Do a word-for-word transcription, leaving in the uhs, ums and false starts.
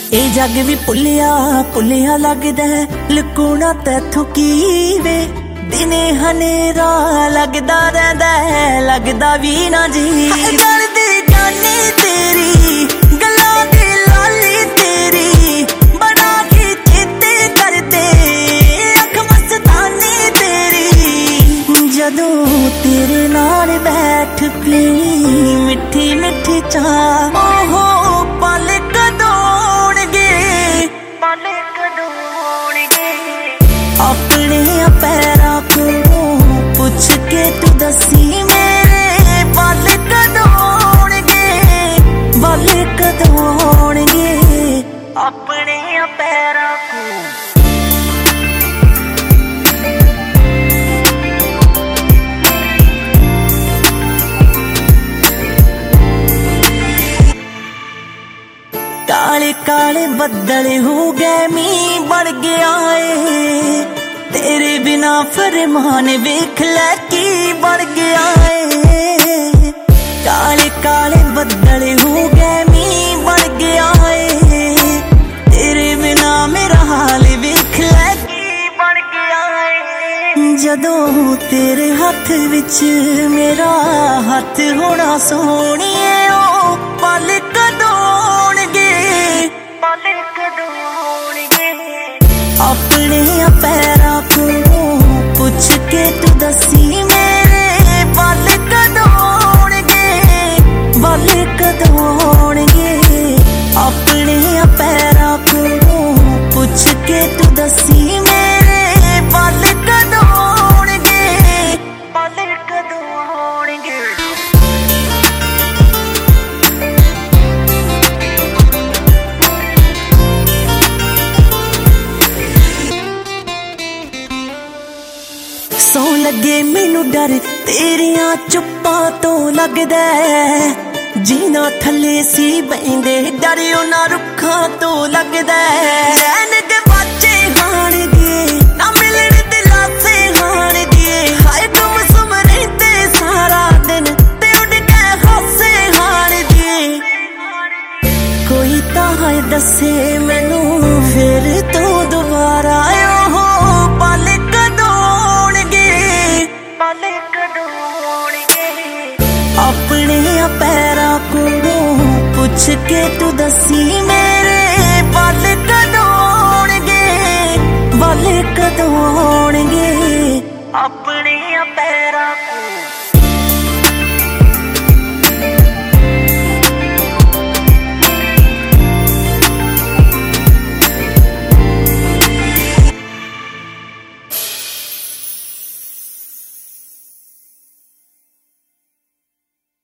ए जग भी भुलिया भुलिया लगदा है, लुकूना तैथों की वे। दिने हनेरा लगदा रहिंदा है, लगदा भी ना जी। करदी जानी तेरी गल्लां दी लाली तेरी, बड़ा ही चेते करदे अख मस्तानी तेरी। जदों तेरे नाल बैठ पीनी मिठी मिठी चाह, ओहो पल कदों अपने पैरां को पुछ के तू दसी, मेरे बल कदों होणगे, बल कदों होणगे अपने पैरां को। काले काले बदल हो गए, मीं बढ़ गया है, तेरे बिना फरमान वेख लै की बढ़ गया है। काले काले बदल हो गए, मीं बढ़ गया है, तेरे बिना मेरा हाल वेख लै की बढ़ गया है। जदों तेरे हाथ विच मेरा हाथ होना सोहणिए, ओ पल कदों होणगे, पल कदों होणगे अपने पैरां को पुछ के तू दसी, मेरे बल कदों होणगे, बल कदों होणगे अपने पैरां को पुछ के तू दसी, मेरे बल कदों होणगे, बल कदों होणगे। सौ लगे मैनू डर तेरियां चुप्पां तो लगदा है, जीना थले सी बहिंदे डर उन्हां रुखां तो लगदा है। चैन दे बाजे हाण दिए ना मिलण दिलासे हाण दिए, हाय तुम सुम रहिंदे सारा दिन ते उड़ के हासे हाण दिए। कोई तां हाय दसे मैनू फिर तो दोबारा, ओहो पल कदों अपने पैरां को पुछ के तू दसी, मेरे बल कदों होणगे, बल कदों होणगे अपने पैरां को।